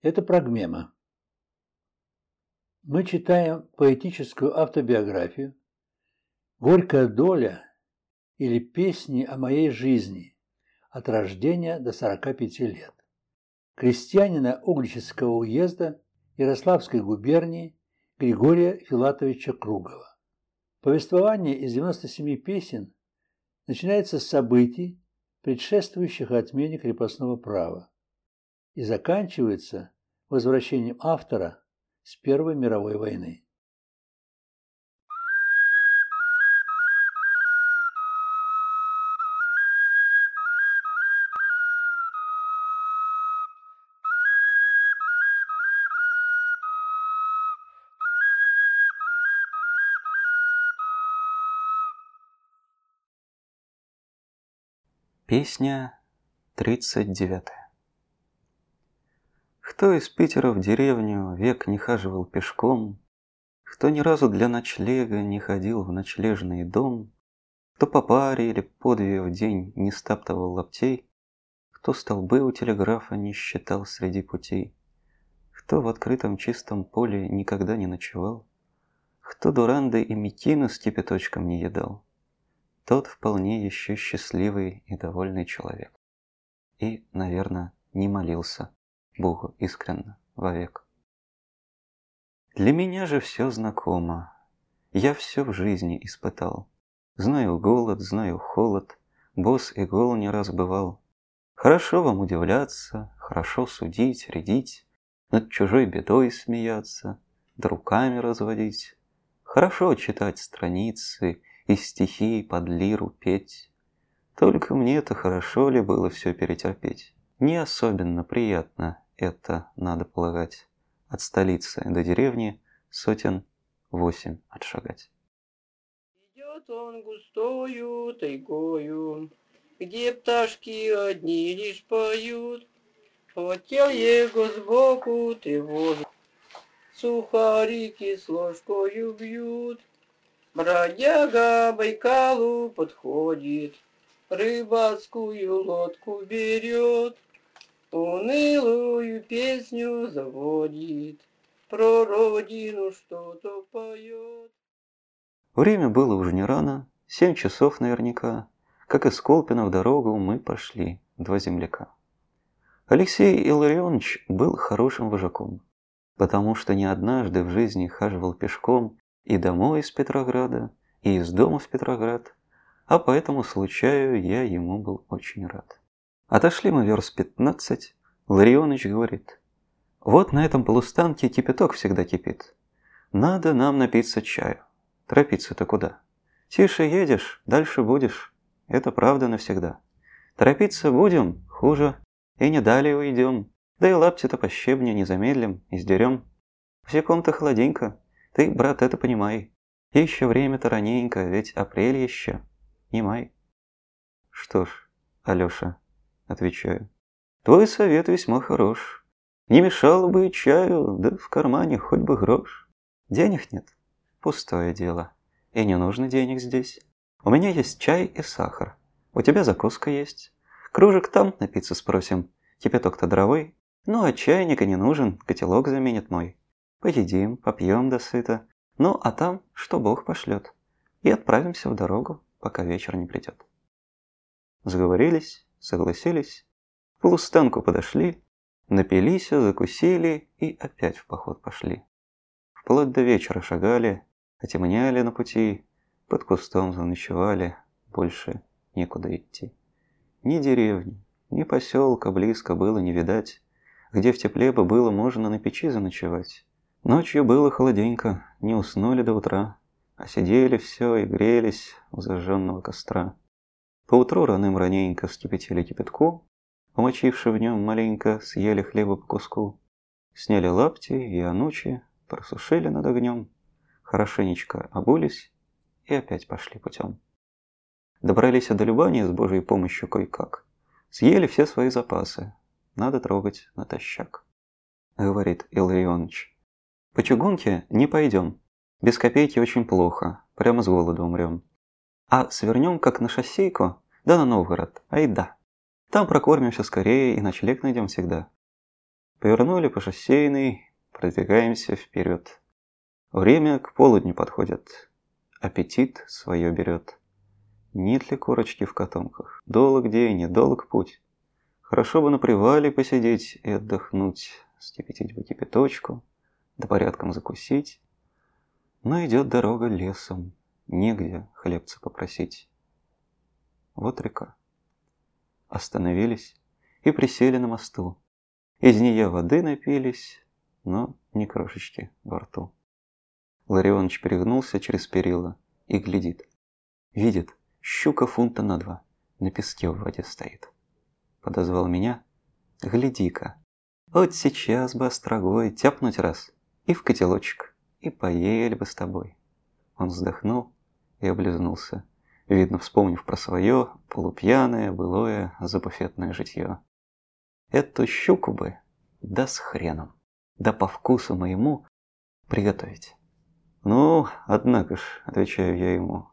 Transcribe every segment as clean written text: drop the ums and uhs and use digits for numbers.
Это прогмема. Мы читаем поэтическую автобиографию «Горькая доля» или «Песни о моей жизни» от рождения до 45 лет крестьянина Угличского уезда Ярославской губернии Григория Филатовича Кругова. Повествование из 97 песен начинается с событий, предшествующих отмене крепостного права, и заканчивается возвращением автора с Первой мировой войны. Песня 39. Кто из Питера в деревню век не хаживал пешком, кто ни разу для ночлега не ходил в ночлежный дом, кто по паре или по две в день не стаптывал лаптей, кто столбы у телеграфа не считал среди путей, кто в открытом чистом поле никогда не ночевал, кто дуранды и мекину с кипяточком не едал, тот вполне еще счастливый и довольный человек. И, наверное, не молился Богу искренно вовек. Для меня же все знакомо. Я все в жизни испытал. Знаю голод, знаю холод, босс и гол не раз бывал. Хорошо вам удивляться, хорошо судить, рядить, над чужой бедой смеяться, да руками разводить. Хорошо читать страницы и стихи под лиру петь. Только мне-то хорошо ли было все перетерпеть? Не особенно приятно это, надо полагать, от столицы до деревни 8 отшагать. Идет он густою тайгою, где пташки одни лишь поют. Хотел его сбоку тревожит, сухарики с ложкою бьют. Бродяга Байкалу подходит, рыбацкую лодку берет, унылую песню заводит, про родину что-то поет. Время было уже не рано, 7 часов наверняка, как из Колпина в дорогу мы пошли, два земляка. Алексей Илларионович был хорошим вожаком, потому что не однажды в жизни хаживал пешком и домой из Петрограда, и из дома в Петроград, а по этому случаю я ему был очень рад. Отошли мы верст 15, Илларионович говорит: вот на этом полустанке кипяток всегда кипит. Надо нам напиться чаю. Торопиться-то куда? Тише едешь, дальше будешь. Это правда навсегда. Торопиться будем, хуже, и не далее уйдем. Да и лапти-то по щебню не замедлим, издерем. В секунд-то холоденько. Ты, брат, это понимай. И еще время-то раненько, ведь апрель еще, не май. Что ж, Алеша, отвечаю, твой совет весьма хорош. Не мешало бы и чаю, да в кармане хоть бы грош. Денег нет? Пустое дело. И не нужно денег здесь. У меня есть чай и сахар. У тебя закуска есть. Кружек там напиться спросим. Кипяток-то дровой. Ну а чайника не нужен, котелок заменит мой. Поедим, попьем досыта. Ну а там, что Бог пошлет. И отправимся в дорогу, пока вечер не придет. Сговорились, согласились. К полустанку подошли, напились, закусили и опять в поход пошли. Вплоть до вечера шагали, отемняли на пути, под кустом заночевали, больше некуда идти. Ни деревни, ни поселка близко было не видать, где в тепле бы было можно на печи заночевать. Ночью было холоденько, не уснули до утра, а сидели все и грелись у зажженного костра. Поутру раненько вскипятили кипятку, умочивши в нем маленько, съели хлеба по куску, сняли лапти и анучи, просушили над огнем, хорошенечко обулись и опять пошли путем. Добрались до Любани с Божьей помощью кое-как. Съели все свои запасы, надо трогать натощак. Говорит Илларионович: по чугунке не пойдем, без копейки очень плохо, прямо с голоду умрем. А свернем как на шоссейку, да на Новгород, айда. Там прокормимся скорее и ночлег найдем всегда. Повернули по шоссейной, продвигаемся вперед. Время к полудню подходит. Аппетит свое берет. Нет ли корочки в котомках? Долг день и долг путь. Хорошо бы на привале посидеть и отдохнуть, скипятить бы кипяточку, да порядком закусить. Но идет дорога лесом, негде хлебца попросить. Вот река. Остановились и присели на мосту. Из нее воды напились, но ни крошечки во рту. Ларионыч перегнулся через перила и глядит. Видит, щука фунта на 2 на песке в воде стоит. Подозвал меня. Гляди-ка, вот сейчас бы острогой тяпнуть раз и в котелочек, и поели бы с тобой. Он вздохнул и облизнулся, видно, вспомнив про свое полупьяное, былое, забуфетное житье. Эту щуку бы, да с хреном, да по вкусу моему приготовить. Ну, однако ж, отвечаю я ему.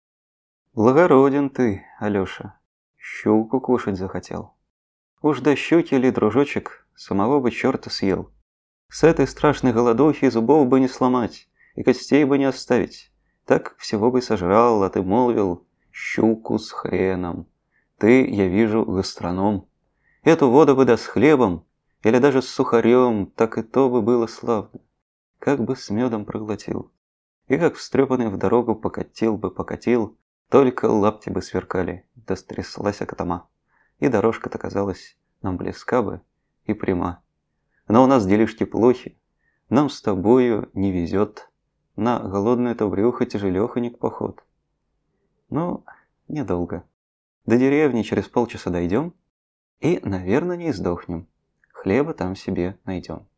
Благороден ты, Алеша, щуку кушать захотел. Уж до щуки ли, дружочек, самого бы черта съел. С этой страшной голодухи зубов бы не сломать, и костей бы не оставить. Так всего бы сожрал, а ты молвил, щуку с хреном. Ты, я вижу, гастроном. Эту воду бы да с хлебом, или даже с сухарем, так и то бы было славно. Как бы с медом проглотил. И как встрепанный в дорогу покатил, только лапти бы сверкали, да стряслась окотома. И дорожка-то казалась нам близка бы и пряма. Но у нас делишки плохи, нам с тобою не везет. На голодное-то брюхо тяжелеханик поход. Ну, недолго. До деревни через полчаса дойдем и, наверное, не сдохнем. Хлеба там себе найдем.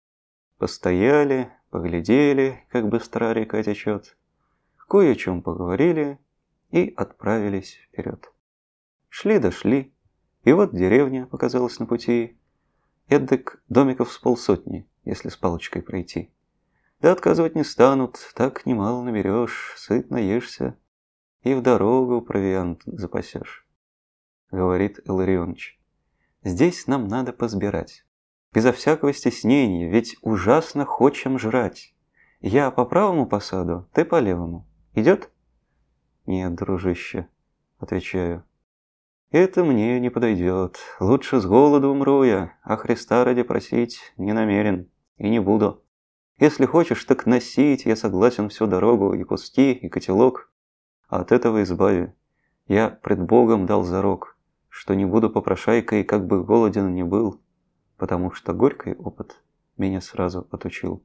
Постояли, поглядели, как быстро река течет, кое о чем поговорили и отправились вперед. Шли да шли, и вот деревня показалась на пути. Эдак домиков с полсотни, если с палочкой пройти. Да отказывать не станут, так немало наберешь, сытно ешься и в дорогу провиант запасешь. Говорит Илларионыч, здесь нам надо позбирать. Безо всякого стеснения, ведь ужасно хочем жрать. Я по правому посаду, ты по левому. Идет? Нет, дружище, отвечаю. Это мне не подойдет. Лучше с голоду умру я, а Христа ради просить не намерен и не буду. Если хочешь, так носить я согласен всю дорогу, и куски, и котелок. А от этого избави. Я пред Богом дал зарок, что не буду попрошайкой, как бы голоден ни был, потому что горький опыт меня сразу отучил.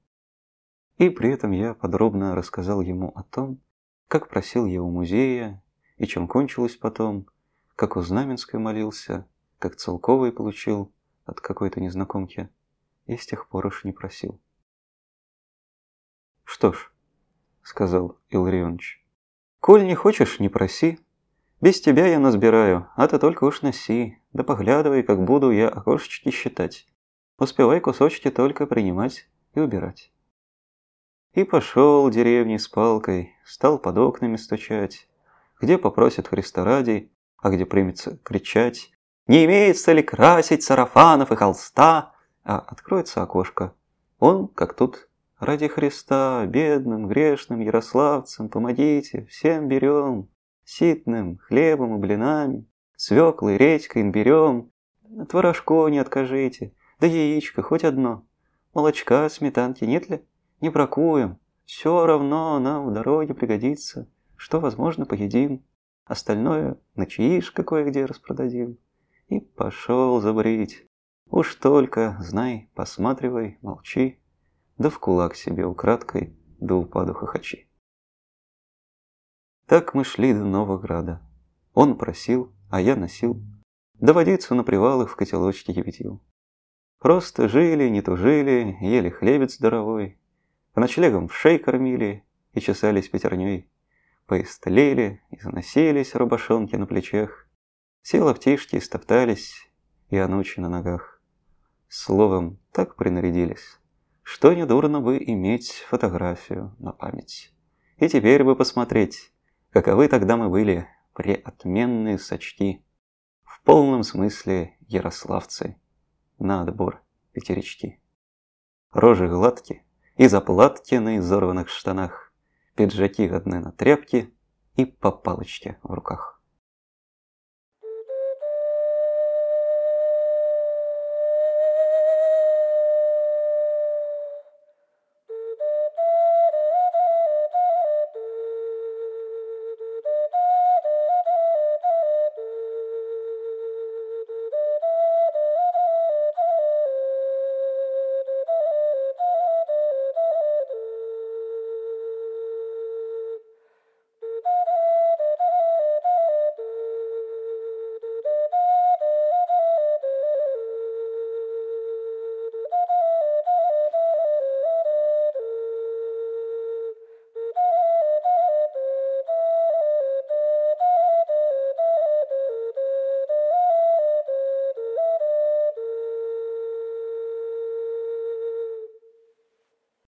И при этом я подробно рассказал ему о том, как просил я у музея, и чем кончилось потом, как у Знаменской молился, как целковый получил от какой-то незнакомки, и с тех пор уж не просил. «Что ж», — сказал Илларионыч, — «коль не хочешь, не проси. Без тебя я насбираю, а ты только уж носи, да поглядывай, как буду я окошечки считать. Успевай кусочки только принимать и убирать». И пошел деревней с палкой, стал под окнами стучать, где попросит Христа ради, а где примется кричать: «Не имеется ли красить сарафанов и холста?» А откроется окошко. Он, как тут: «Ради Христа, бедным, грешным ярославцам помогите, всем берем, ситным, хлебом и блинами, свеклой, редькой, имбирем, творожко не откажите, да яичко хоть одно, молочка, сметанки нет ли? Не бракуем, все равно нам в дороге пригодится, что возможно поедим, остальное на чаишко кое-где распродадим». И пошел забрить. Уж только, знай, посматривай, молчи, да в кулак себе украдкой до упаду хохочи. Так мы шли до Новограда. Он просил, а я носил, да водицу на привалах в котелочке кипятил. Просто жили, не тужили, ели хлебец здоровой, по ночлегам в шей кормили и чесались пятерней, поистлели и заносились рубашонки на плечах, все лаптишки стоптались и анучи на ногах. Словом, так принарядились, что недурно бы иметь фотографию на память. И теперь бы посмотреть, каковы тогда мы были, преотменные сачки, в полном смысле ярославцы, на отбор пятерички. Рожи гладкие и заплатки на изорванных штанах, пиджаки одни на тряпке и по палочке в руках.